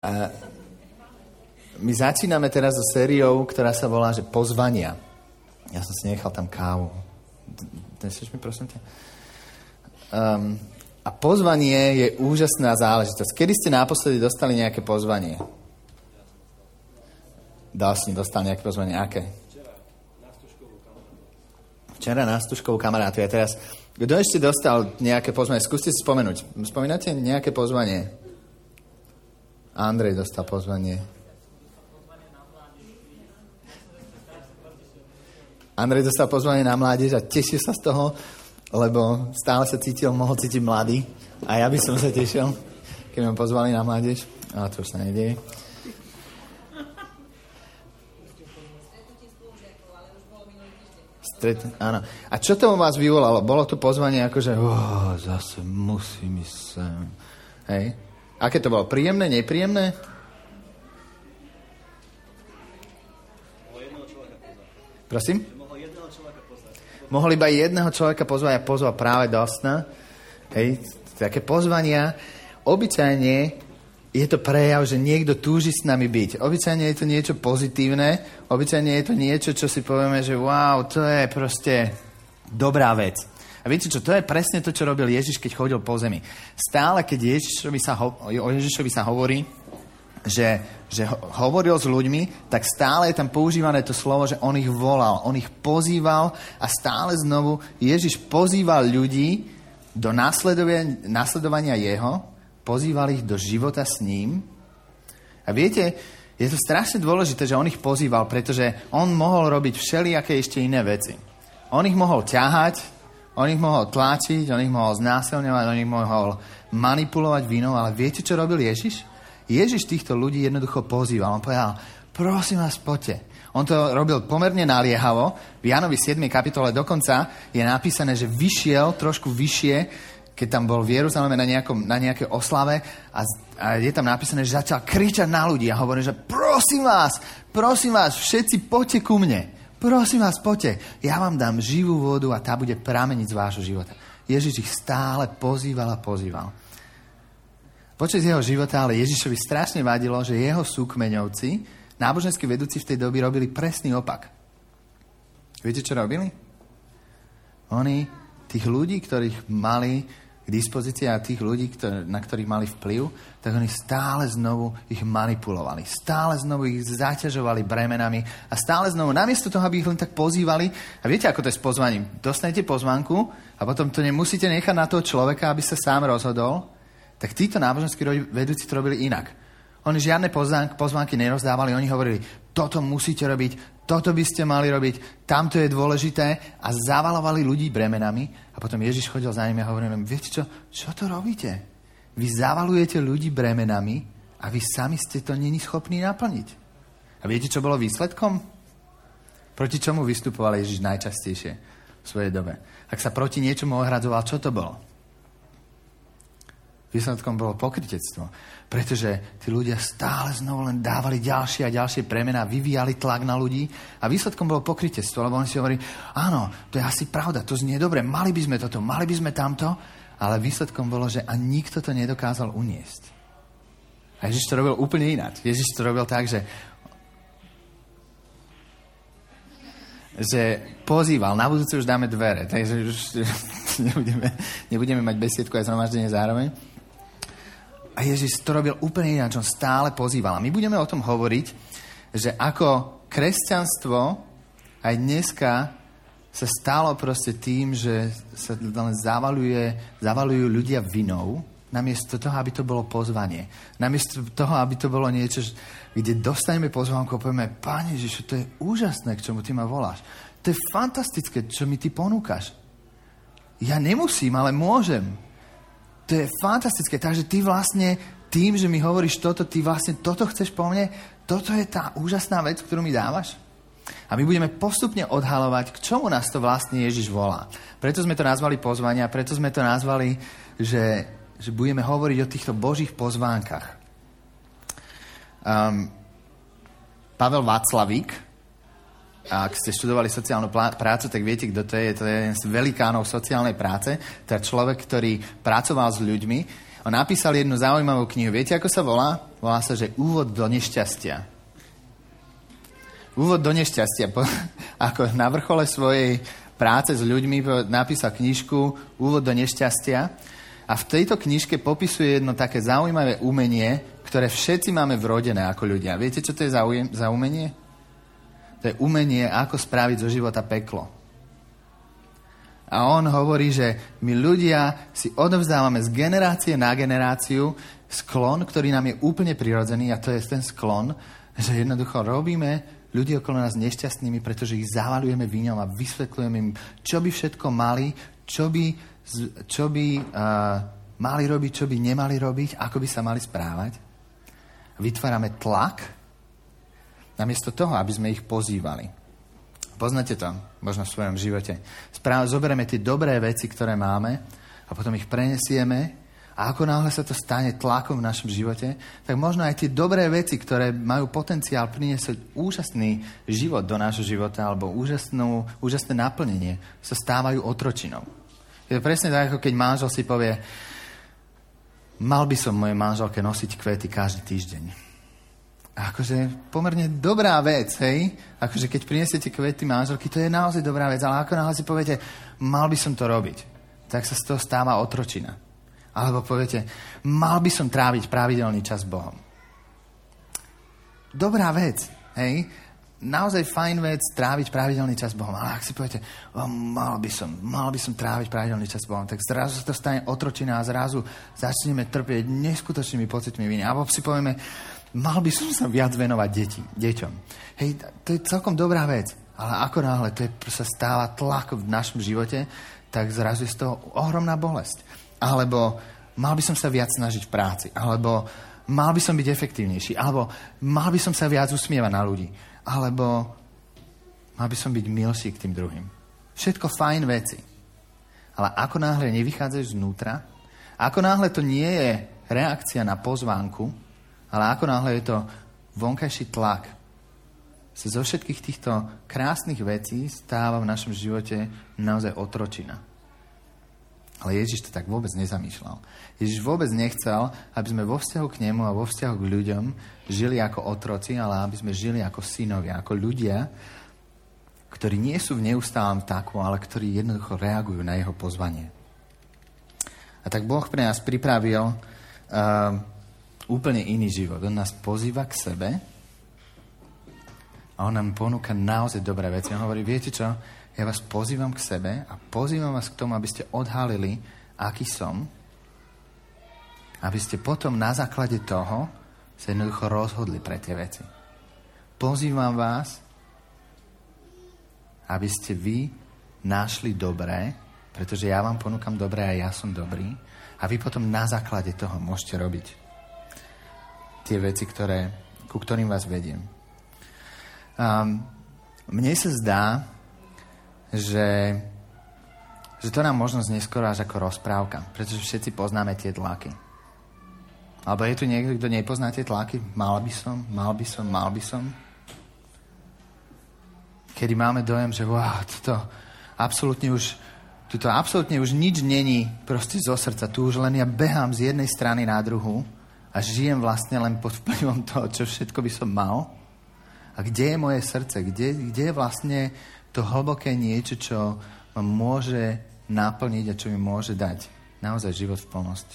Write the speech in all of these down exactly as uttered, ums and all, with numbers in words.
A my začíname teraz so sériou, ktorá sa volá, že Pozvania. Ja som si nechal tam kávu. Nesieš mi, prosím ťa? Um, a pozvanie je úžasná záležitosť. Kedy ste naposledy dostali nejaké pozvanie? Dal si dostal nejaké pozvanie. Aké? Včera na Stužkovú kamarátu. Ja teraz, kto ešte dostal nejaké pozvanie? Skúste si spomenúť. Spomínate nejaké pozvanie? Andrej dostal pozvanie. Andrej dostal pozvanie na mládež a tešil sa z toho, lebo stále sa cítil, mohol cítiť mladý. A ja by som sa tešil, keď ma pozvali na mládež. Ale to už sa nedieje. Stret, áno. A čo to u vás vyvolalo? Bolo to pozvanie ako, že oh, zase musím ísť sem. Hej? Aké to bolo? Príjemné, nepríjemné? Prosím? Mohol iba jedného človeka pozvať a pozval práve do sna. Hej? Také pozvania. Obyčajne je to prejav, že niekto túži s nami byť. Obyčajne je to niečo pozitívne. Obyčajne je to niečo, čo si povieme, že wow, to je proste dobrá vec. A viete čo, to je presne to, čo robil Ježiš, keď chodil po zemi. Stále, keď Ježišovi sa ho, o Ježišovi sa hovorí, že, že hovoril s ľuďmi, tak stále je tam používané to slovo, že on ich volal, on ich pozýval a stále znovu Ježiš pozýval ľudí do nasledovania, nasledovania jeho, pozýval ich do života s ním. A viete, je to strašne dôležité, že on ich pozýval, pretože on mohol robiť všelijaké ešte iné veci. On ich mohol ťahať, on ich mohol tlačiť, on ich mohol znásilňovať, on ich mohol manipulovať vínom, ale viete, čo robil Ježiš? Ježiš týchto ľudí jednoducho pozýval. On povedal, prosím vás, poďte. On to robil pomerne naliehavo. V Jánovi siedmej kapitole dokonca je napísané, že vyšiel trošku vyššie, keď tam bol v Jeruzaleme na, nejakom, na nejakej oslave a, a je tam napísané, že začal kričať na ľudí a hovorí, že prosím vás, prosím vás, všetci poďte ku mne. Prosím vás, poďte, ja vám dám živú vodu a tá bude prameniť z vášho života. Ježiš ich stále pozýval a pozýval. Počas jeho života ale Ježišovi strašne vadilo, že jeho súkmeňovci, náboženskí vedúci v tej doby, robili presný opak. Viete, čo robili? Oni tých ľudí, ktorých mali k dispozícii a tých ľudí, ktor- na ktorých mali vplyv, tak oni stále znovu ich manipulovali. Stále znovu ich zaťažovali bremenami a stále znovu, namiesto toho, aby ich len tak pozývali, a viete, ako to je s pozvaním? Dostanete pozvánku a potom to nemusíte nechať na toho človeka, aby sa sám rozhodol, tak títo náboženskí vedúci to robili inak. Oni žiadne pozvánky nerozdávali, oni hovorili, toto musíte robiť, toto by ste mali robiť, tamto je dôležité a zavalovali ľudí bremenami a potom Ježiš chodil za nimi a hovoril, viete čo, čo to robíte? Vy zavalujete ľudí bremenami a vy sami ste to není schopní naplniť. A viete, čo bolo výsledkom? Proti čomu vystupoval Ježiš najčastejšie v svojej dobe? Ak sa proti niečomu ohradzoval, čo to bolo? Výsledkom bolo pokrytectvo, pretože tí ľudia stále znovu len dávali ďalšie a ďalšie premená, vyvíjali tlak na ľudí a výsledkom bolo pokrytectvo, lebo oni si hovorili, áno, to je asi pravda, to znie dobre, mali by sme toto, mali by sme tamto, ale výsledkom bolo, že a nikto to nedokázal uniesť. A Ježiš to robil úplne ináč. Ježiš to robil tak, že že pozýval, na budúce už dáme dvere, takže už nebudeme, nebudeme mať besiedku aj zhromaždenie zároveň. A Ježiš to robil úplne ináč, on stále pozýval. A my budeme o tom hovoriť, že ako kresťanstvo aj dneska sa stalo proste tým, že sa len zavaluje, zavalujú ľudia vinou, namiesto toho, aby to bolo pozvanie. Namiesto toho, aby to bolo niečo, kde dostaneme pozvánku a povieme, Pane Ježišu, to je úžasné, k čomu ty ma voláš. To je fantastické, čo mi ty ponúkaš. Ja nemusím, ale môžem. To je fantastické. Takže ty vlastne tým, že mi hovoríš toto, ty vlastne toto chceš po mne, toto je tá úžasná vec, ktorú mi dávaš. A my budeme postupne odhalovať, k čomu nás to vlastne Ježiš volá. Preto sme to nazvali pozvania, preto sme to nazvali, že, že budeme hovoriť o týchto Božích pozvánkach. Um, Pavel Václavík, a ak ste študovali sociálnu prácu, tak viete, kto to je. To je jeden z velikánov sociálnej práce. To je človek, ktorý pracoval s ľuďmi. On napísal jednu zaujímavú knihu. Viete, ako sa volá? volá sa, že úvod do nešťastia. Úvod do nešťastia. Ako na vrchole svojej práce s ľuďmi napísal knižku Úvod do nešťastia a v tejto knižke popisuje jedno také zaujímavé umenie, ktoré všetci máme vrodené ako ľudia. Viete, čo to je za, ujem, za umenie? To je umenie, ako spraviť zo života peklo. A on hovorí, že my ľudia si odovzdávame z generácie na generáciu sklon, ktorý nám je úplne prirodzený, a to je ten sklon, že jednoducho robíme ľudí okolo nás nešťastnými, pretože ich zavalujeme viňom a vysvetľujeme im, čo by všetko mali, čo by, čo by uh, mali robiť, čo by nemali robiť, ako by sa mali správať. Vytvárame tlak, namiesto toho, aby sme ich pozývali. Poznáte to možno v svojom živote. Správ, zoberieme tie dobré veci, ktoré máme a potom ich prenesieme a ako náhle sa to stane tlakom v našom živote, tak možno aj tie dobré veci, ktoré majú potenciál priniesť úžasný život do nášho života alebo úžasnú, úžasné naplnenie, sa stávajú otročinou. Je to presne tak, ako keď manžel si povie, mal by som mojej manželke nosiť kvety každý týždeň. A akože pomerne dobrá vec, hej? Akože keď prinesiete kvety manželky, to je naozaj dobrá vec, ale ako náhle si poviete, mal by som to robiť, tak sa z toho stáva otročina. Alebo poviete, mal by som tráviť pravidelný čas s Bohom. Dobrá vec, hej? Naozaj fajn vec tráviť pravidelný čas s Bohom. Ale ak si poviete, oh, mal by som, mal by som tráviť pravidelný čas s Bohom, tak zrazu sa to stane otročina a zrazu začneme trpieť neskutočnými pocitmi viny. Alebo si povieme, mal by som sa viac venovať deti, deťom. Hej, to je celkom dobrá vec. Ale ako náhle to je, sa stáva tlak v našom živote, tak zrazu je z toho ohromná bolesť. Alebo mal by som sa viac snažiť v práci. Alebo mal by som byť efektívnejší. Alebo mal by som sa viac usmievať na ľudí. Alebo mal by som byť milší k tým druhým. Všetko fajn veci. Ale ako náhle nevychádzaš znútra, ako náhle to nie je reakcia na pozvánku, ale ako náhle je to vonkajší tlak, sa zo všetkých týchto krásnych vecí stáva v našom živote naozaj otročina. Ale Ježiš to tak vôbec nezamýšľal. Ježiš vôbec nechcel, aby sme vo vzťahu k nemu a vo vzťahu k ľuďom žili ako otroci, ale aby sme žili ako synovia, ako ľudia, ktorí nie sú v neustálom tlaku, ale ktorí jednoducho reagujú na jeho pozvanie. A tak Boh pre nás pripravil uh, úplne iný život. On nás pozýva k sebe a on nám ponúka naozaj dobré veci. On hovorí, viete čo? Ja vás pozývam k sebe a pozývam vás k tomu, aby ste odhalili, aký som, aby ste potom na základe toho sa jednoducho rozhodli pre tie veci. Pozývam vás, aby ste vy našli dobré, pretože ja vám ponúkam dobré a ja som dobrý a vy potom na základe toho môžete robiť tie veci, ktoré, ku ktorým vás vediem. Um, mne sa zdá, Že, že to nám možno neskoro až ako rozprávka, pretože všetci poznáme tie tlaky. Alebo je tu niekto, kto nepozná tie tlaky? Mal by som, mal by som, mal by som. Kedy máme dojem, že wow, toto absolútne už, toto absolútne už nič není proste zo srdca. Tu už len ja behám z jednej strany na druhú a žijem vlastne len pod vplyvom toho, čo všetko by som mal. A kde je moje srdce? Kde, kde je vlastne to hlboké niečo, čo ma môže naplniť a čo mi môže dať naozaj život v plnosti.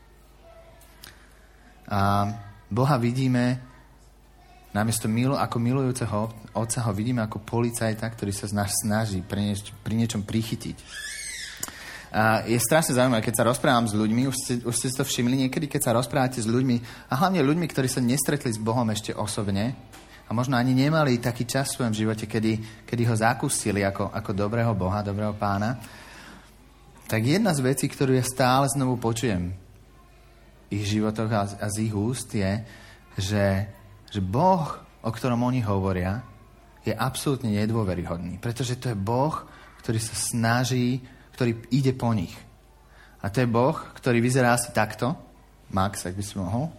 A Boha vidíme namiesto milu, ako milujúceho otca ho vidíme ako policajta, ktorý sa z nás snaží pri, nieč, pri niečom prichytiť. A je strašne zaujímavé, keď sa rozprávam s ľuďmi, už ste, už ste si to všimli niekedy, keď sa rozprávate s ľuďmi, a hlavne ľuďmi, ktorí sa nestretli s Bohom ešte osobne, a možno ani nemali taký čas v svojom živote, kedy, kedy ho zakúsili ako, ako dobrého Boha, dobrého Pána, tak jedna z vecí, ktorú ja stále znovu počujem v ich životoch a, a z ich úst je, že, že Boh, o ktorom oni hovoria, je absolútne nedôveryhodný. Pretože to je Boh, ktorý sa snaží, ktorý ide po nich. A to je Boh, ktorý vyzerá asi takto. Max, ak by si mohol.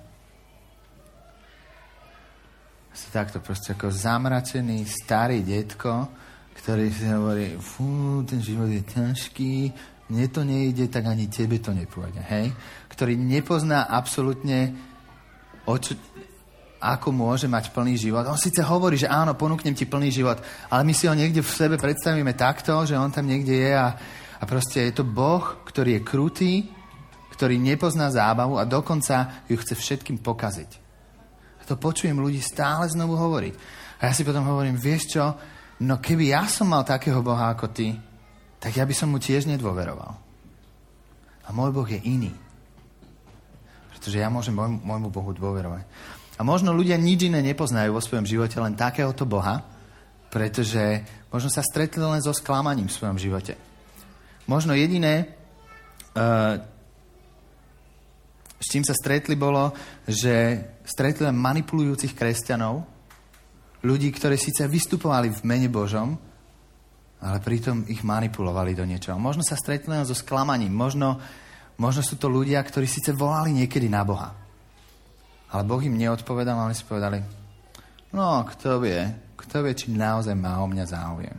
Asi takto, proste ako zamračený starý detko, ktorý si hovorí, fú, ten život je ťažký, mne to nejde, tak ani tebe to nepôjde, hej? Ktorý nepozná absolútne o čo, ako môže mať plný život. On síce hovorí, že áno, ponúknem ti plný život, ale my si ho niekde v sebe predstavíme takto, že on tam niekde je a, a proste je to Boh, ktorý je krutý, ktorý nepozná zábavu a dokonca ju chce všetkým pokaziť. A to počujem ľudí stále znovu hovoriť. A ja si potom hovorím, vieš čo, no keby ja som mal takého Boha ako ty, tak ja by som mu tiež nedôveroval. A môj Boh je iný. Pretože ja môžem môj, môjmu Bohu dôverovať. A možno ľudia nič iné nepoznajú vo svojom živote, len takéhoto Boha, pretože možno sa stretli len so sklamaním v svojom živote. Možno jediné, uh, s čím sa stretli, bolo, že stretli len manipulujúcich kresťanov, ľudí, ktorí síce vystupovali v mene Božom, ale pritom ich manipulovali do niečoho. Možno sa stretli len so sklamaním. Možno, možno sú to ľudia, ktorí síce volali niekedy na Boha. Ale Boh im neodpovedal a oni si povedali, no, kto vie, kto vie, či naozaj má o mňa záujem.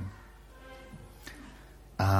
A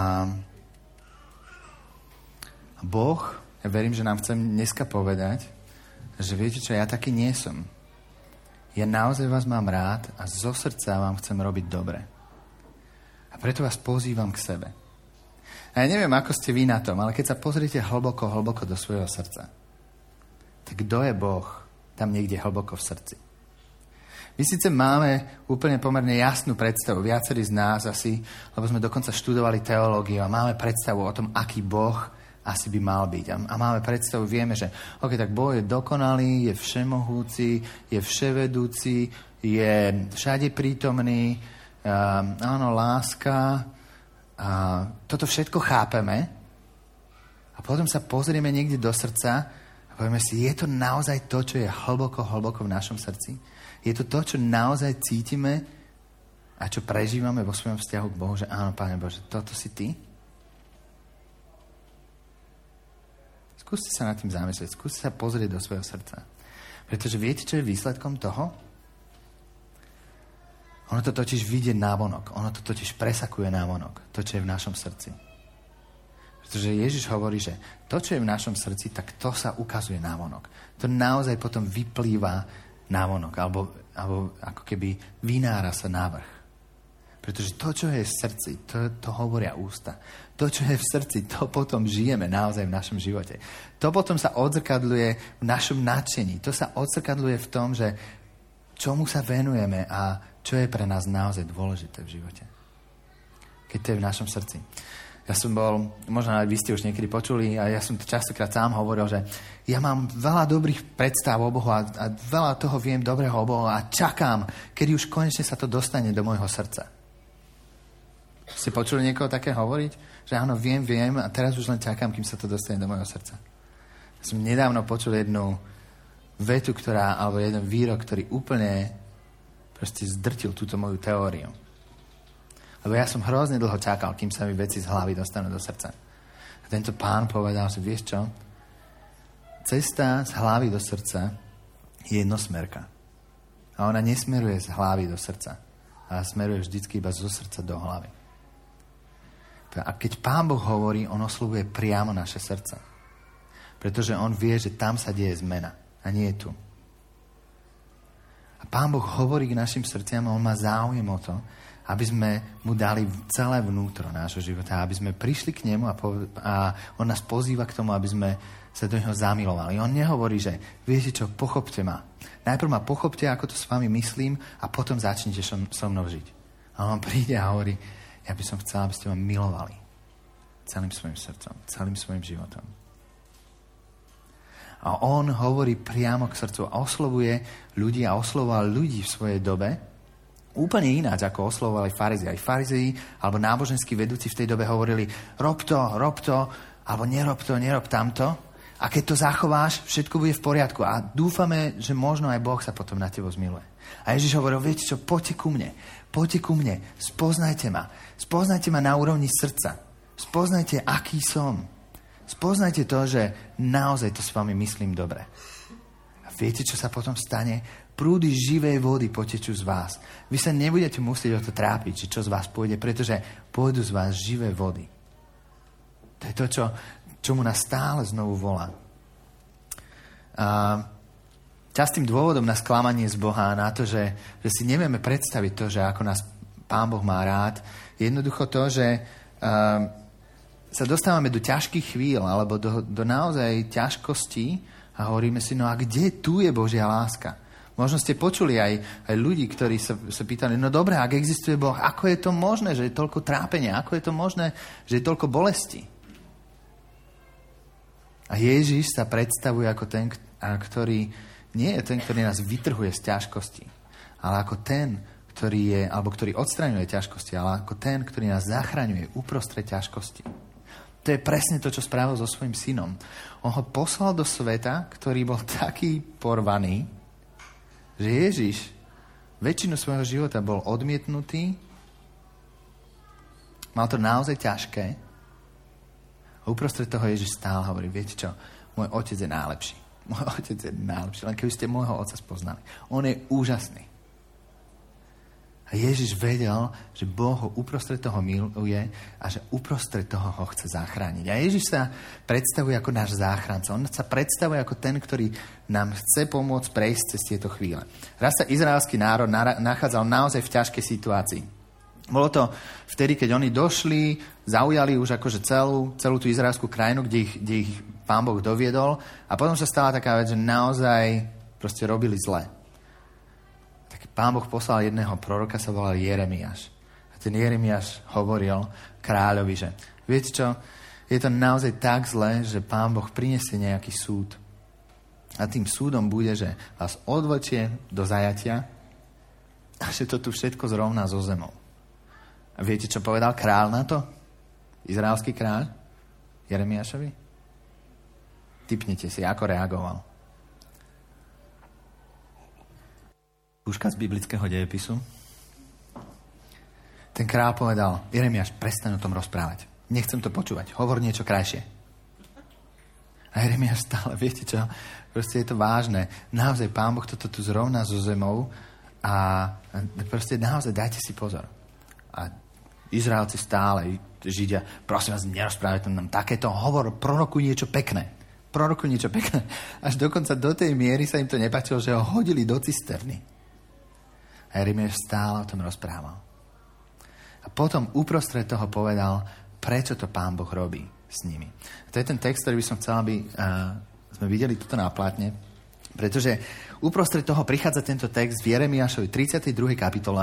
Boh, ja verím, že nám chce dneska povedať, že viete čo, ja taký nie som. Ja naozaj vás mám rád a zo srdca vám chcem robiť dobre. A preto vás pozývam k sebe. A ja neviem, ako ste vy na tom, ale keď sa pozriete hlboko, hlboko do svojho srdca, tak kto je Boh tam niekde hlboko v srdci? My síce máme úplne pomerne jasnú predstavu, viacerí z nás asi, lebo sme dokonca študovali teológiu a máme predstavu o tom, aký Boh asi by mal byť. A, a máme predstavu, vieme, že ok, tak Boh je dokonalý, je všemohúci, je vševedúci, je všade prítomný, Uh, áno, láska. A toto všetko chápeme a potom sa pozrieme niekde do srdca a povieme si, je to naozaj to, čo je hlboko, hlboko v našom srdci? Je to to, čo naozaj cítime a čo prežívame vo svojom vzťahu k Bohu, že áno, Pane Bože, toto si Ty? Skúste sa nad tým zamyslieť, skúste sa pozrieť do svojho srdca. Pretože viete, čo je výsledkom toho? Ono to totiž vyjde návonok. Ono to totiž presakuje návonok. To, čo je v našom srdci. Pretože Ježiš hovorí, že to, čo je v našom srdci, tak to sa ukazuje návonok. To naozaj potom vyplýva návonok. Alebo, alebo ako keby vynára sa návrh. Pretože to, čo je v srdci, to, to hovoria ústa. To, čo je v srdci, to potom žijeme naozaj v našom živote. To potom sa odzrkadľuje v našom nadšení. To sa odzrkadľuje v tom, že čomu sa venujeme a čo je pre nás naozaj dôležité v živote. Keď to je v našom srdci. Ja som bol, možno aj vy ste už niekedy počuli, a ja som to častokrát sám hovoril, že ja mám veľa dobrých predstav o Bohu a, a veľa toho viem dobrého o Bohu a čakám, kedy už konečne sa to dostane do môjho srdca. Ste počuli niekoho také hovoriť? Že áno, viem, viem a teraz už len čakám, kým sa to dostane do môjho srdca. Ja som nedávno počul jednu vetu, ktorá, alebo jeden výrok, ktorý úplne proste zdrtil túto moju teóriu. Lebo ja som hrozne dlho čakal, kým sa mi veci z hlavy dostanú do srdca. A tento pán povedal, že vieš čo? Cesta z hlavy do srdca je jednosmerka. A ona nesmeruje z hlavy do srdca. A smeruje vždycky iba zo srdca do hlavy. A keď Pán Boh hovorí, on oslovuje priamo naše srdce. Pretože on vie, že tam sa deje zmena. A nie je tu. A Pán Boh hovorí k našim srdciam a on má záujem o to, aby sme mu dali celé vnútro nášho života. Aby sme prišli k nemu a, po, a on nás pozýva k tomu, aby sme sa do neho zamilovali. On nehovorí, že viete čo, pochopte ma. Najprv ma pochopte, ako to s vami myslím a potom začnite so, so mnou žiť. A on príde a hovorí, ja by som chcel, aby ste ma milovali celým svojim srdcom, celým svojim životom. A on hovorí priamo k srdcu a oslovuje ľudí a oslovoval ľudí v svojej dobe úplne ináč, ako oslovovali farizei. Aj farizei alebo náboženskí vedúci v tej dobe hovorili rob to, rob to, alebo nerob to, nerob tamto. A keď to zachováš, všetko bude v poriadku. A dúfame, že možno aj Boh sa potom na tebo zmiluje. A Ježiš hovoril, viete čo, poďte ku mne, poďte ku mne, spoznajte ma. Spoznajte ma na úrovni srdca. Spoznajte, aký som. Spoznajte to, že naozaj to s vami myslím dobre. A viete, čo sa potom stane? Prúdy živej vody potečú z vás. Vy sa nebudete musieť o to trápiť, že čo z vás pôjde, pretože pôjdu z vás živé vody. To je to, čo, čomu nás stále znovu volá. A Častým dôvodom na sklamanie z Boha a na to, že, že si nevieme predstaviť to, že ako nás Pán Boh má rád, je jednoducho to, že uh, sa dostávame do ťažkých chvíľ alebo do, do naozaj ťažkostí a hovoríme si, no a kde tu je Božia láska? Možno ste počuli aj, aj ľudí, ktorí sa, sa pýtali, no dobré, ak existuje Boh, ako je to možné, že je toľko trápenia? Ako je to možné, že je toľko bolesti? A Ježiš sa predstavuje ako ten, ktorý nie je ten, ktorý nás vytrhuje z ťažkosti, ale ako ten, ktorý je, alebo ktorý odstraňuje ťažkosti, ale ako ten, ktorý nás zachraňuje uprostred ťažkosti. To je presne to, čo spravil so svojím synom. On ho poslal do sveta, ktorý bol taký porvaný, že Ježiš väčšinu svojho života bol odmietnutý, mal to naozaj ťažké a uprostred toho Ježiš stál a hovorí, viete čo, môj otec je najlepší. Môj otec je najlepší, len keby ste môjho otca spoznali. On je úžasný. A Ježiš vedel, že Boh ho uprostred toho miluje a že uprostred toho ho chce zachrániť. A Ježiš sa predstavuje ako náš záchranca. On sa predstavuje ako ten, ktorý nám chce pomôcť prejsť cez tieto chvíle. Raz sa izraelský národ nachádzal naozaj v ťažkej situácii. Bolo to vtedy, keď oni došli, zaujali už akože celú, celú tú izraelskú krajinu, kde ich, kde ich Pán Boh doviedol. A potom sa stala taká vec, že naozaj proste robili zle. Pán Boh poslal jedného proroka, sa volal Jeremiáš. A ten Jeremiáš hovoril kráľovi, že viete čo, je to naozaj tak zle, že Pán Boh prinesie nejaký súd. A tým súdom bude, že vás odvlečie do zajatia a že to tu všetko zrovná so zemou. A viete, čo povedal kráľ na to? Izraelský kráľ? Jeremiášovi? Tipnite si, ako reagoval. Skúška z biblického dejepisu. Ten kráľ povedal, Jeremiáš, prestaň o tom rozprávať. Nechcem to počúvať. Hovor niečo krajšie. A Jeremiáš stále, viete čo, proste je to vážne. Naozaj Pán Boh toto tu zrovná so zemou a proste naozaj dajte si pozor. A Izraelci stále, Židia, prosím vás, nerozprávajte nám takéto, hovor, prorokuj niečo pekné. Prorokuj niečo pekné. Až dokonca do tej miery sa im to nepáčilo, že ho hodili do cisterny. A Jeremiáš stále o tom rozprával. A potom uprostred toho povedal, prečo to Pán Boh robí s nimi. A to je ten text, ktorý by som chcel, aby uh, sme videli tuto na plátne, pretože uprostred toho prichádza tento text v Jeremiášovi tridsiatej druhej kapitole,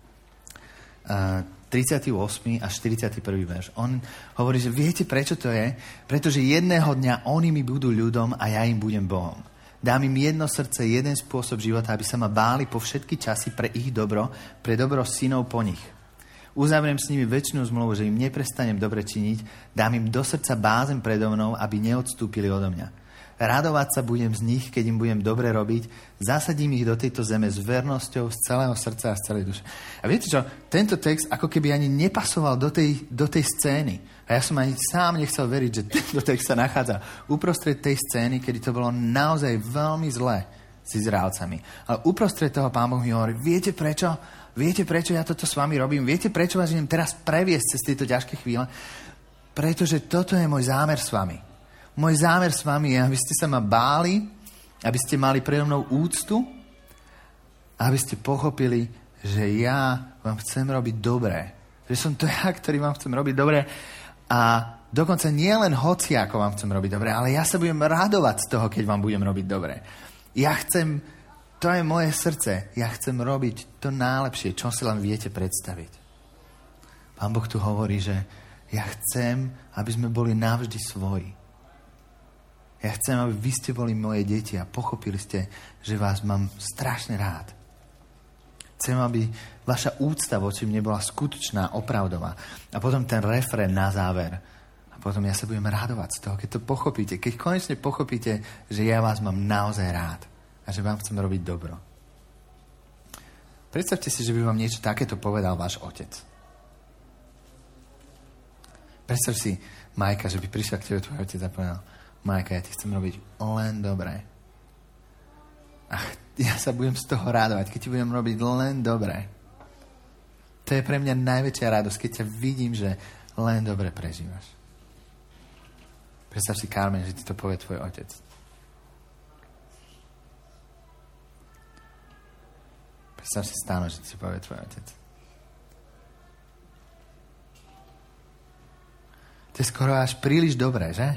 uh, tridsiaty ôsmy až štyridsiaty prvý verš. On hovorí, že viete, prečo to je? Pretože jedného dňa oni mi budú ľudom a ja im budem Bohom. Dám im jedno srdce, jeden spôsob života, aby sa ma báli po všetky časy pre ich dobro, pre dobro synov po nich. Uzavriem s nimi večnú zmluvu, že im neprestanem dobre činiť, dám im do srdca bázeň predo mnou, aby neodstúpili odo mňa. Radovať sa budem z nich, keď im budem dobre robiť, zasadím ich do tejto zeme s vernosťou, z celého srdca a z celej duše. A viete čo, tento text ako keby ani nepasoval do tej, do tej scény. A ja som ani sám nechcel veriť, že tento text sa nachádza uprostred tej scény, kedy to bolo naozaj veľmi zlé s Izraelcami. Ale uprostred toho Pán Boh mi hovorí, viete prečo? Viete prečo ja toto s vami robím? Viete prečo vás idem teraz previesť cez tieto ťažké chvíle? Pretože toto je môj zámer s vami. Môj zámer s vami je, aby ste sa ma báli, aby ste mali predo mnou úctu, aby ste pochopili, že ja vám chcem robiť dobré. Že som to ja, ktorý vám chcem robiť dobré. A dokonca nie len hoci, ako vám chcem robiť dobre, ale ja sa budem radovať z toho, keď vám budem robiť dobre. Ja chcem, to je moje srdce, ja chcem robiť to najlepšie, čo si len viete predstaviť. Pán Boh tu hovorí, že ja chcem, aby sme boli navždy svoji. Ja chcem, aby vy ste boli moje deti a pochopili ste, že vás mám strašne rád. Chcem, aby vaša úcta voči mne bola skutočná, opravdová. A potom ten refrén na záver. A potom ja sa budem radovať z toho, keď to pochopíte. Keď konečne pochopíte, že ja vás mám naozaj rád. A že vám chcem robiť dobro. Predstavte si, že by vám niečo takéto povedal váš otec. Predstav si Majka, že by prišiel k tebe tvoj otec a povedal, Majka, ja ti chcem robiť len dobré. Ach, ja sa budem z toho radovať, keď ti budem robiť len dobré. To je pre mňa najväčšia radosť, keď ťa vidím, že len dobre prežívaš. Predstav si, Carmen, že ti to povie tvoj otec. Predstav si stáno, že ti povie tvoj otec. To je skoro až príliš dobré, že?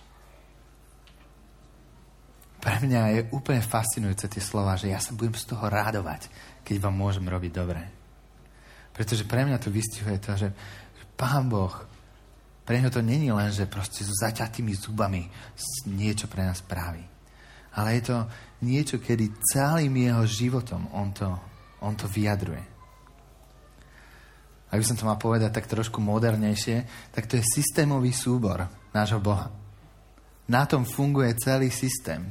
Pre mňa je úplne fascinujúce tie slova, že ja sa budem z toho radovať, keď vám môžem robiť dobre. Pretože pre mňa to vystihuje to, že, že Pán Boh, pre ňo to není len, že proste so zaťatými zubami niečo pre nás praví. Ale je to niečo, kedy celým jeho životom on to, on to vyjadruje. Ak by som to mal povedať tak trošku modernejšie, tak to je systémový súbor nášho Boha. Na tom funguje celý systém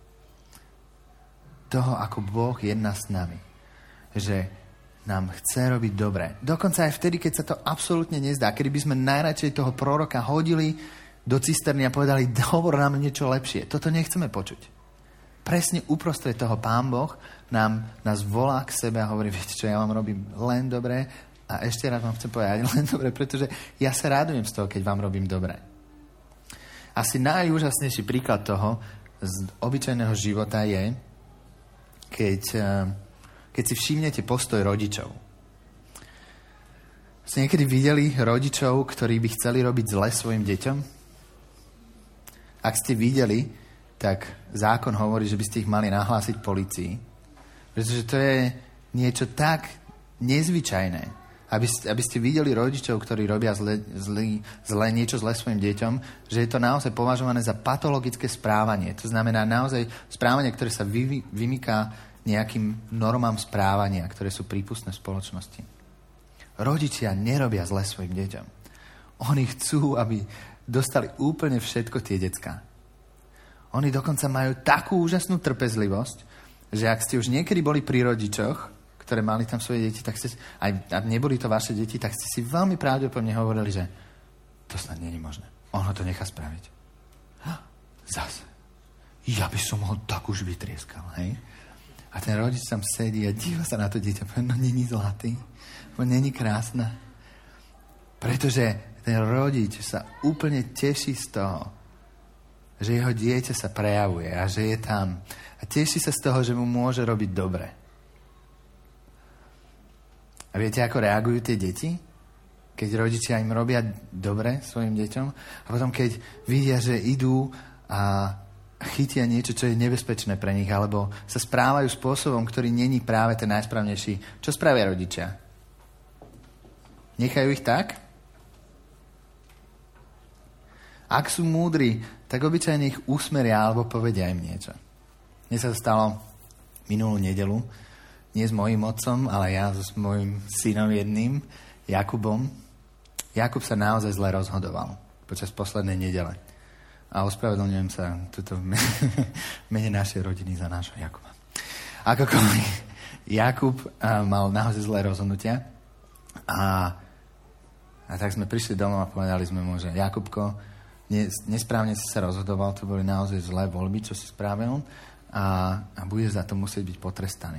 toho, ako Boh jedná s nami. Že nám chce robiť dobre. Dokonca aj vtedy, keď sa to absolútne nezdá. Kedy by sme najradšej toho proroka hodili do cisterny a povedali, hovor nám niečo lepšie. Toto nechceme počuť. Presne uprostred toho Pán Boh nám, nás volá k sebe a hovorí, viete čo, ja vám robím len dobre a ešte raz vám chcem povedať len dobre, pretože ja sa radujem z toho, keď vám robím dobre. Asi najúžasnejší príklad toho z obyčajného života je, keď, keď si všimnete postoj rodičov. Ste niekedy videli rodičov, ktorí by chceli robiť zle svojim deťom? Ak ste videli, tak zákon hovorí, že by ste ich mali nahlásiť polícii. Pretože to je niečo tak nezvyčajné. Aby, aby ste videli rodičov, ktorí robia zle, zle, zle, niečo zle svojim deťom, že je to naozaj považované za patologické správanie. To znamená naozaj správanie, ktoré sa vy, vymyká nejakým normám správania, ktoré sú prípustné v spoločnosti. Rodičia nerobia zle svojim deťom. Oni chcú, aby dostali úplne všetko tie decká. Oni dokonca majú takú úžasnú trpezlivosť, že ak ste už niekedy boli pri rodičoch, ktoré mali tam svoje deti, tak ste, aj ak neboli to vaše deti, tak ste si veľmi pravdepodobne hovorili, že to snad nie je možné. On ho to nechá spraviť. Zase. Ja by som ho tak už vytrieskal, hej? A ten rodič tam sedí a díva sa na to dieťa. Povie, no není zlatý, no není krásna. Pretože ten rodič sa úplne teší z toho, že jeho dieťa sa prejavuje a že je tam. A teší sa z toho, že mu môže robiť dobre. A viete, ako reagujú tie deti? Keď rodičia im robia dobre svojim deťom a potom keď vidia, že idú a chytia niečo, čo je nebezpečné pre nich, alebo sa správajú spôsobom, ktorý není práve ten najsprávnejší. Čo spravia rodičia? Nechajú ich tak? Ak sú múdri, tak obyčajne ich usmeria alebo povedia im niečo. Mne sa to stalo minulú nedeľu, nie s mojím otcom, ale ja s mojím synom jedným, Jakubom. Jakub sa naozaj zle rozhodoval počas poslednej nedele. A ospravedlňujem sa tuto v mene našej rodiny za nášho Jakuba. Akokoľvek, Jakub mal naozaj zlé rozhodnutia a, a tak sme prišli domov a povedali sme mu, že Jakubko, nesprávne si sa rozhodoval, to boli naozaj zlé voľby, čo si spravil a, a budeš za to musieť byť potrestaný.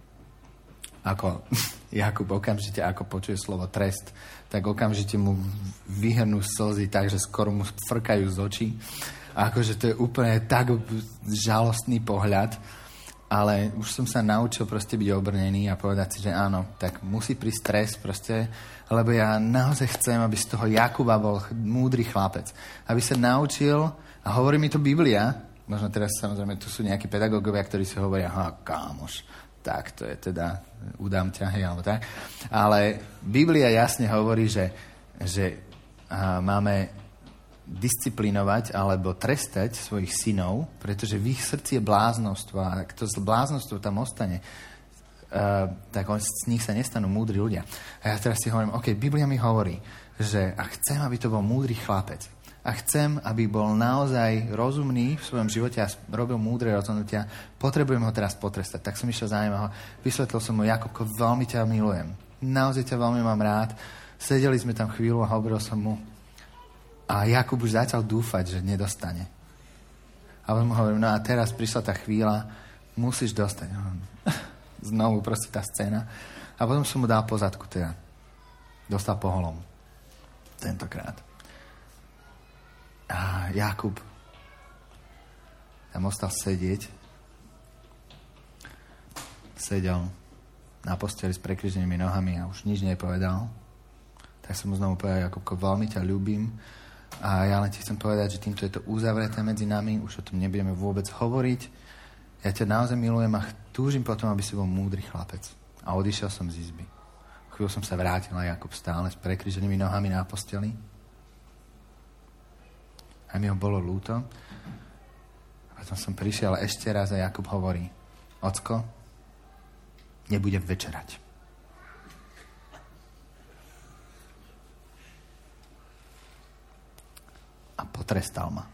Ako Jakub okamžite, ako počuje slovo trest, tak okamžite mu vyhrnú slzy tak, že skoro mu frkajú z očí. A akože to je úplne tak žalostný pohľad, ale už som sa naučil proste byť obrnený a povedať si, že áno, tak musí prísť trest proste, lebo ja naozaj chcem, aby z toho Jakuba bol múdry chlapec. Aby sa naučil, a hovorí mi to Biblia, možno teraz samozrejme tu sú nejakí pedagógovia, ktorí si hovoria, aha, kámoš, tak to je teda, udám ťa, hej, alebo tak. Ale Biblia jasne hovorí, že, že a, máme disciplinovať alebo trestať svojich synov, pretože v ich srdci je bláznostvo a ak to bláznostvo tam ostane, uh, tak on, z nich sa nestanú múdri ľudia. A ja teraz si hovorím, ok, Biblia mi hovorí, že a chcem, aby to bol múdry chlapec. A chcem, aby bol naozaj rozumný v svojom živote a robil múdre rozhodnutia, potrebujem ho teraz potrestať. Tak som išiel za ním a vysvetlil som mu, Jakubko, veľmi ťa milujem. Naozaj ťa veľmi mám rád. Sedeli sme tam chvíľu a hovoril som mu, a Jakub už začal dúfať, že nedostane. A on mu hovoril, no a teraz prišla tá chvíľa, musíš dostať. Znovu proste tá scéna. A potom som mu dal pozadku teda. Dostal po holom. Tentokrát. A Jakub tam ostal sedieť. Sedel. na posteli s prekryženými nohami a už nič nepovedal, tak som mu znovu povedal, Jakubko, veľmi ťa ľúbim a ja len ti chcem povedať, že týmto je to uzavreté medzi nami, už o tom nebudeme vôbec hovoriť. Ja ťa naozaj milujem a túžim potom, aby si bol múdry chlapec. A odišiel som z izby. Chvíľu som sa vrátil a Jakub stále s prekryženými nohami na posteli. A mi ho bolo ľúto. A potom som prišiel ešte raz a Jakub hovorí, Ocko, nebudem večerať. A potrestal ma.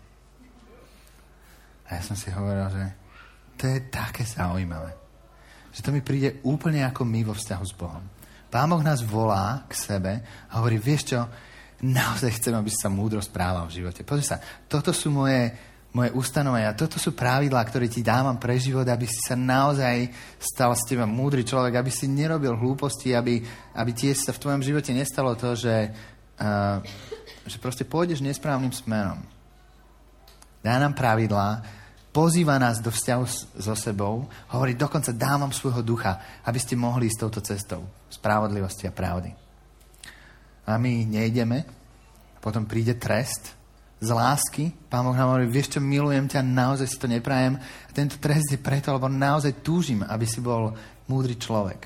A ja som si hovoril, že to je také zaujímavé. Že to mi príde úplne ako my vo vzťahu s Bohom. Pán Boh nás volá k sebe a hovorí, vieš čo, naozaj chcem, aby si sa múdro správal v živote. Pozri sa, toto sú moje, moje ustanovenia, toto sú pravidlá, ktoré ti dávam pre život, aby si sa naozaj stal z teba múdry človek, aby si nerobil hlúposti, aby, aby tiež sa v tvojom živote nestalo to, že, uh, že proste pôjdeš nesprávnym smerom. Dá nám pravidlá, pozýva nás do vzťahu so sebou, hovorí, dokonca dávam svojho ducha, aby ste mohli ísť touto cestou spravodlivosti a pravdy. A my nejdeme, potom príde trest z lásky. Pán Boh nám hovorí, vieš čo, milujem ťa, naozaj si to neprajem. A tento trest je preto, lebo naozaj túžim, aby si bol múdry človek.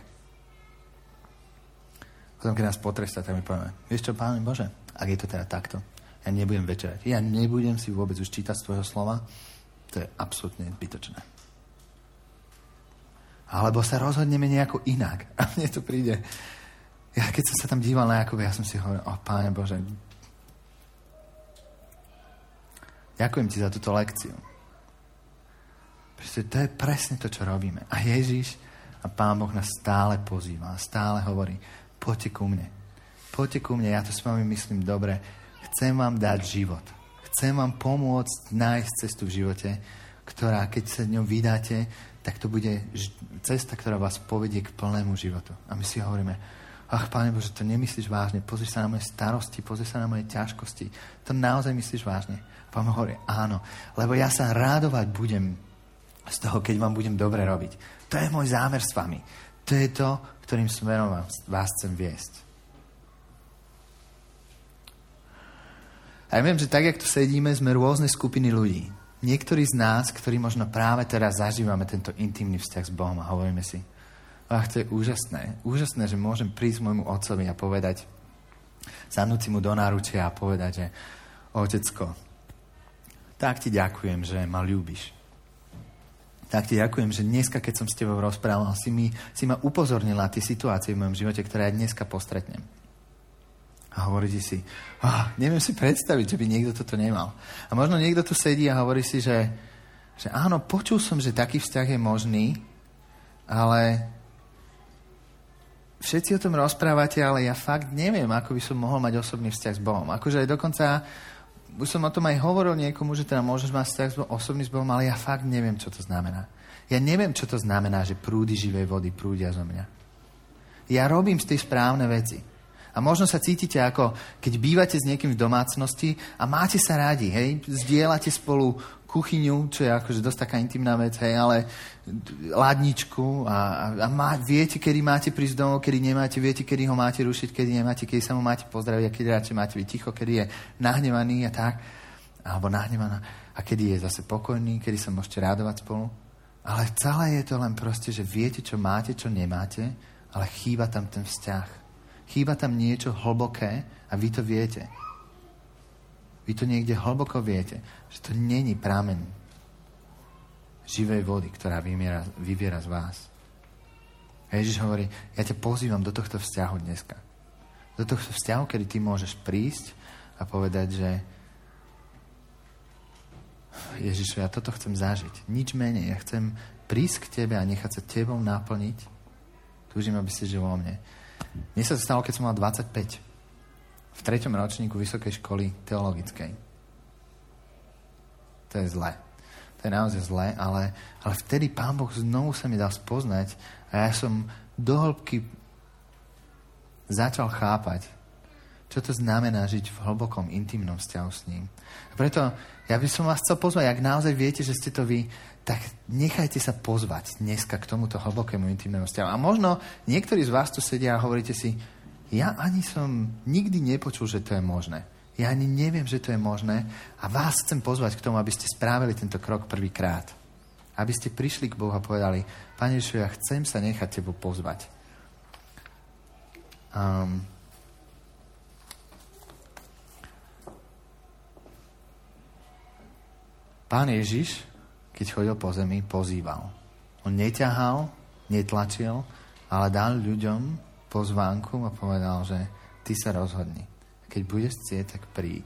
Potom, keď nás potrestá, tak mi povieme, vieš čo, Pán Bože, ak je to teda takto, ja nebudem večerať. Ja nebudem si vôbec už čítať z tvojho slova. To je absolútne zbytočné. Alebo sa rozhodneme nejako inak. A mne to príde. Ja keď som sa tam díval na Jakoba, ja som si hovoril, o Páne Bože, ďakujem ti za túto lekciu. Pretože to je presne to, čo robíme. A Ježiš a Pán Boh nás stále pozýva. Stále hovorí, poďte ku mne. Poďte ku mne, ja to s vami myslím dobre. Chcem vám dať život. Chcem vám pomôcť nájsť cestu v živote, ktorá, keď sa ňou vydáte, tak to bude cesta, ktorá vás povedie k plnému životu. A my si hovoríme, ach, Pane Bože, to nemyslíš vážne, pozri sa na moje starosti, pozri sa na moje ťažkosti. To naozaj myslíš vážne? Pán hovorí, áno, lebo ja sa rádovať budem z toho, keď vám budem dobre robiť. To je môj zámer s vami. To je to, ktorým smerom vás chcem viesť. A ja viem, že tak, jak tu sedíme, sme rôzne skupiny ľudí. Niektorí z nás, ktorí možno práve teraz zažívame tento intimný vzťah s Bohom a hovoríme si, ach, to je úžasné. Úžasné, že môžem prísť môjmu otcovi a povedať, sadnúť si mu do náručia a povedať, že otecko, tak ti ďakujem, že ma ľúbiš. Tak ti ďakujem, že dneska, keď som s tebou rozprával, si, mi, si ma upozornila na tie situácie v mojom živote, ktoré ja dneska postretnem. A hovoríte si, oh, neviem si predstaviť, že by niekto toto nemal. A možno niekto tu sedí a hovorí si, že, že áno, počul som, že taký vzťah je možný, ale všetci o tom rozprávate, ale ja fakt neviem, ako by som mohol mať osobný vzťah s Bohom. Akože aj dokonca, už som o tom aj hovoril niekomu, že teda môžeš mať vzťah s Bohom, osobný s Bohom, ale ja fakt neviem, čo to znamená. Ja neviem, čo to znamená, že prúdy živej vody prúdia zo mňa. Ja robím z tej správne veci. A možno sa cítite ako, keď bývate s niekým v domácnosti a máte sa radi, hej? Zdieľate spolu kuchyňu, čo je akože dosť taká intimná vec, hej, ale ladničku a, a, a má, viete, kedy máte prísť domov, kedy nemáte, viete, kedy ho máte rušiť, kedy nemáte, kedy sa mu máte pozdraviť a kedy radšej máte byť ticho, kedy je nahnevaný a tak, alebo nahnevaná a kedy je zase pokojný, kedy sa môžete rádovať spolu. Ale celé je to len proste, že viete, čo máte, čo nemáte, ale chýba tam ten vzťah. Chýba tam niečo hlboké a vy to viete. Vy to niekde hlboko viete, že to není prameň živej vody, ktorá vyviera, vyviera z vás. A Ježiš hovorí, ja ťa pozývam do tohto vzťahu dneska. Do tohto vzťahu, kedy ty môžeš prísť a povedať, že Ježišu, ja toto chcem zažiť. Nič menej. Ja chcem prísť k tebe a nechať sa tebou naplniť. Túžim, aby si žil vo mne. Mne sa to stalo, keď som mal dvadsaťpäť. V treťom ročníku Vysokej školy teologickej. To je zlé. To je naozaj zlé, ale, ale vtedy Pán Boh znovu sa mi dal spoznať a ja som do hĺbky začal chápať, Čo to znamená žiť v hlbokom, intimnom vzťahu s ním. A preto ja by som vás chcel pozvať, ak naozaj viete, že ste to vy, tak nechajte sa pozvať dneska k tomuto hlbokému, intimnému vzťahu. A možno niektorí z vás tu sedia a hovoríte si, ja ani som nikdy nepočul, že to je možné. Ja ani neviem, že to je možné a vás chcem pozvať k tomu, aby ste spravili tento krok prvýkrát. Aby ste prišli k Bohu a povedali, Pane Ježišu, ja chcem sa nechať Tebou pozvať. Um, Pán Ježiš, keď chodil po zemi, pozýval. On neťahal, netlačil, ale dal ľuďom pozvánku a povedal, že ty sa rozhodni. Keď budeš chcieť, tak príď.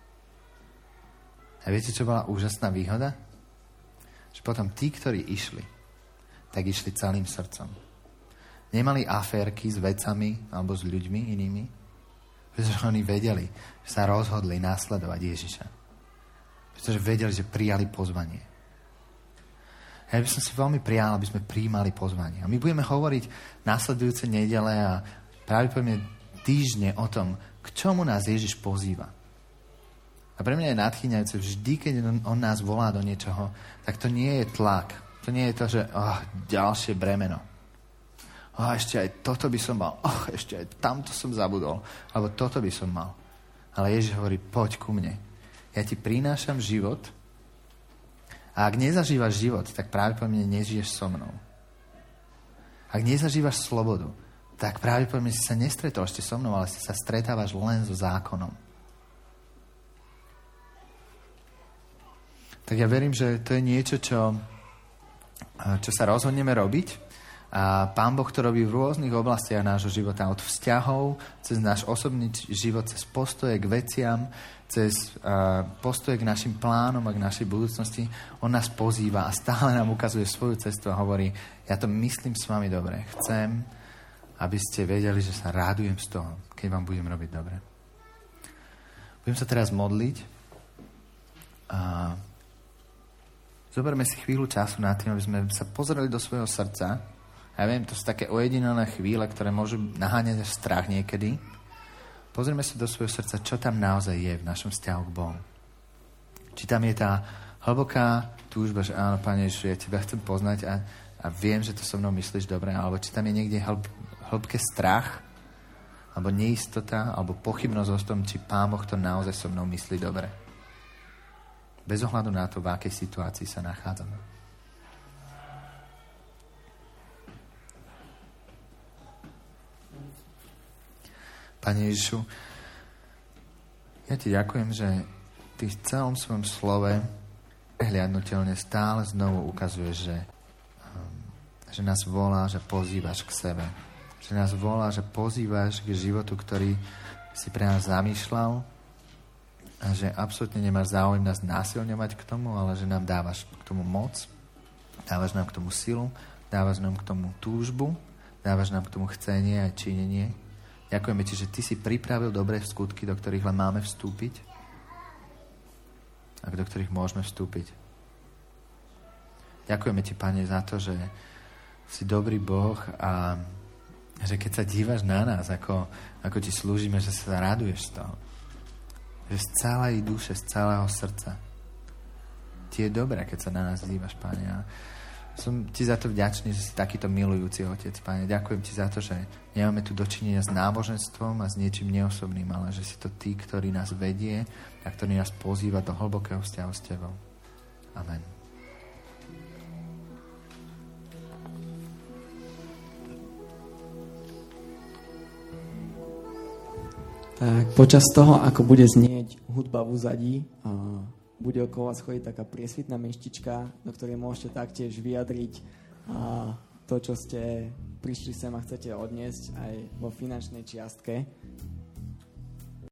A viete, čo bola úžasná výhoda? Že potom tí, ktorí išli, tak išli celým srdcom. Nemali aférky s vecami alebo s ľuďmi inými, pretože oni vedeli, že sa rozhodli nasledovať Ježiša. Pretože vedeli, že prijali pozvanie. Ja by som si veľmi prijal, aby sme prijímali pozvanie. A my budeme hovoriť nasledujúce nedele a pravdepodobne týždne o tom, k čomu nás Ježiš pozýva. A pre mňa je nadchýňajúce vždy, keď on, on nás volá do niečoho, tak to nie je tlak. To nie je to, že oh, ďalšie bremeno. Oh, ešte aj toto by som mal. Oh, ešte aj tamto som zabudol. Alebo toto by som mal. Ale Ježiš hovorí, poď ku mne. Ja ti prinášam život a ak nezažívaš život, tak pravdepodobne nežiješ so mnou. Ak nezažívaš slobodu, tak pravdepodobne si sa nestretol ešte so mnou, ale si sa stretávaš len so zákonom. Tak ja verím, že to je niečo, čo, čo sa rozhodneme robiť. A Pán Boh to robí v rôznych oblastiach nášho života. Od vzťahov, cez náš osobný život, cez postoje k veciam, cez uh, postoje k našim plánom a k našej budúcnosti. On nás pozýva a stále nám ukazuje svoju cestu a hovorí, ja to myslím s vami dobre. Chcem, aby ste vedeli, že sa rádujem z toho, keď vám budem robiť dobre. Budem sa teraz modliť a zoberme si chvíľu času na tým, aby sme sa pozreli do svojho srdca. Ja viem, to sú také ojedinelé chvíle, ktoré môžu naháňať až strach niekedy. Pozrieme sa do svojho srdca, čo tam naozaj je v našom vzťahu k Bohu. Či tam je tá hlboká túžba, že áno, Pane Ježišu, ja Teba chcem poznať a, a viem, že to so mnou myslíš dobre, alebo či tam je niekde hlb, hĺbke strach, alebo neistota, alebo pochybnosť o tom, či Pán Boh to naozaj so mnou myslí dobre. Bez ohľadu na to, v akej situácii sa nachádzame. Pane Ježišu, ja Ti ďakujem, že Ty v celom svojom slove prehliadnutelne stále znovu ukazuješ, že, že nás voláš a pozývaš k sebe. Že nás voláš a pozývaš k životu, ktorý si pre nás zamýšľal a že absolútne nemáš záujem nás násilňovať k tomu, ale že nám dávaš k tomu moc, dávaš nám k tomu silu, dávaš nám k tomu túžbu, dávaš nám k tomu chcenie a činenie. Ďakujeme Ti, že Ty si pripravil dobré skutky, do ktorých len máme vstúpiť a do ktorých môžeme vstúpiť. Ďakujeme Ti, Pane, za to, že si dobrý Boh a že keď sa dívaš na nás, ako, ako Ti slúžime, že sa raduješ z toho. Že z celej duše, z celého srdca. Ti je dobré, keď sa na nás dívaš, Pane. A som Ti za to vďačný, že si takýto milujúci Otec, Pane. Ďakujem Ti za to, že nemáme tu dočinenia s náboženstvom a s niečím neosobným, ale že si to Ty, ktorý nás vedie a ktorý nás pozýva do hlbokého vzťahu s Tebou. Amen. Tak počas toho, ako bude znieť hudba v úzadí, a bude okolo vás chodiť taká priesvitná myštička, do ktorej môžete taktiež vyjadriť a to, čo ste prišli sem a chcete odniesť aj vo finančnej čiastke.